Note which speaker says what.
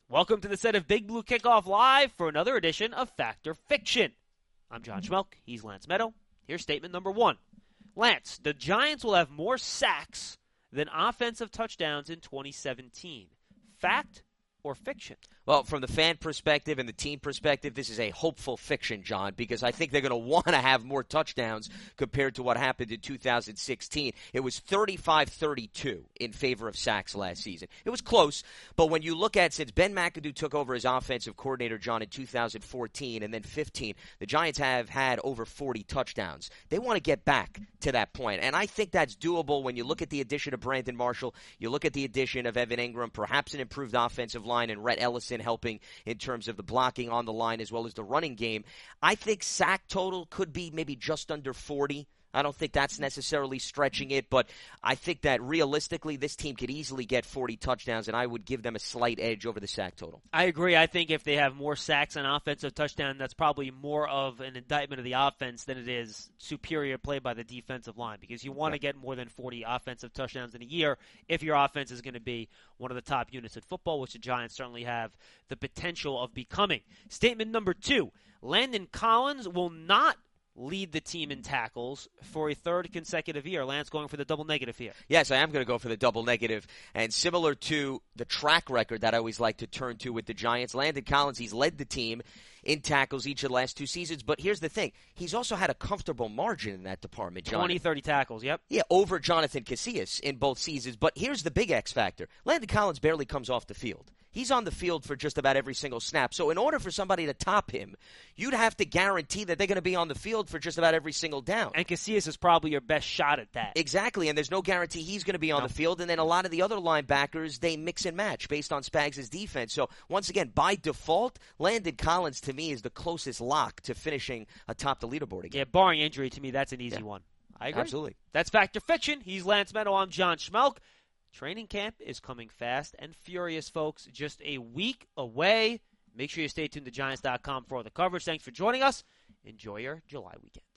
Speaker 1: Welcome to the set of Big Blue Kickoff Live for another edition of Fact or Fiction. I'm John Schmelk. He's Lance Meadow. Here's statement number one. Lance, the Giants will have more sacks than offensive touchdowns in 2017. Fact or fiction?
Speaker 2: Well, from the fan perspective and the team perspective, this is a hopeful fiction, John, because I think they're going to want to have more touchdowns compared to what happened in 2016. It was 35-32 in favor of sacks last season. It was close, but when you look at since Ben McAdoo took over as offensive coordinator, John, in 2014 and then 15, the Giants have had over 40 touchdowns. They want to get back to that point, and I think that's doable when you look at the addition of Brandon Marshall, you look at the addition of Evan Ingram, perhaps an improved offensive line, and Rhett Ellison helping in terms of the blocking on the line as well as the running game. I think sack total could be maybe just under 40. I don't think that's necessarily stretching it, but I think that realistically this team could easily get 40 touchdowns, and I would give them a slight edge over the sack total.
Speaker 1: I agree. I think if they have more sacks on offensive touchdown, that's probably more of an indictment of the offense than it is superior play by the defensive line, because you want to get more than 40 offensive touchdowns in a year if your offense is going to be one of the top units in football, which the Giants certainly have the potential of becoming. Statement number two, Landon Collins will not lead the team in tackles for a third consecutive year. Lance going for the double negative here.
Speaker 2: Yes, I am going to go for the double negative. And similar to the track record that I always like to turn to with the Giants, Landon Collins, he's led the team in tackles each of the last two seasons. But here's the thing. He's also had a comfortable margin in that department, John.
Speaker 1: 20, 30 tackles, yep.
Speaker 2: Yeah, over Jonathan Casillas in both seasons. But here's the big X factor. Landon Collins barely comes off the field. He's on the field for just about every single snap. So in order for somebody to top him, you'd have to guarantee that they're going to be on the field for just about every single down.
Speaker 1: And Casillas is probably your best shot at that.
Speaker 2: Exactly, and there's no guarantee he's going to be on the field. And then a lot of the other linebackers, they mix and match based on Spags' defense. So once again, by default, Landon Collins to me is the closest lock to finishing atop the leaderboard again.
Speaker 1: Yeah, barring injury, to me, that's an easy one. I agree.
Speaker 2: Absolutely.
Speaker 1: That's Fact or Fiction. He's Lance Meadow. I'm John Schmelk. Training camp is coming fast and furious, folks. Just a week away. Make sure you stay tuned to Giants.com for all the coverage. Thanks for joining us. Enjoy your July weekend.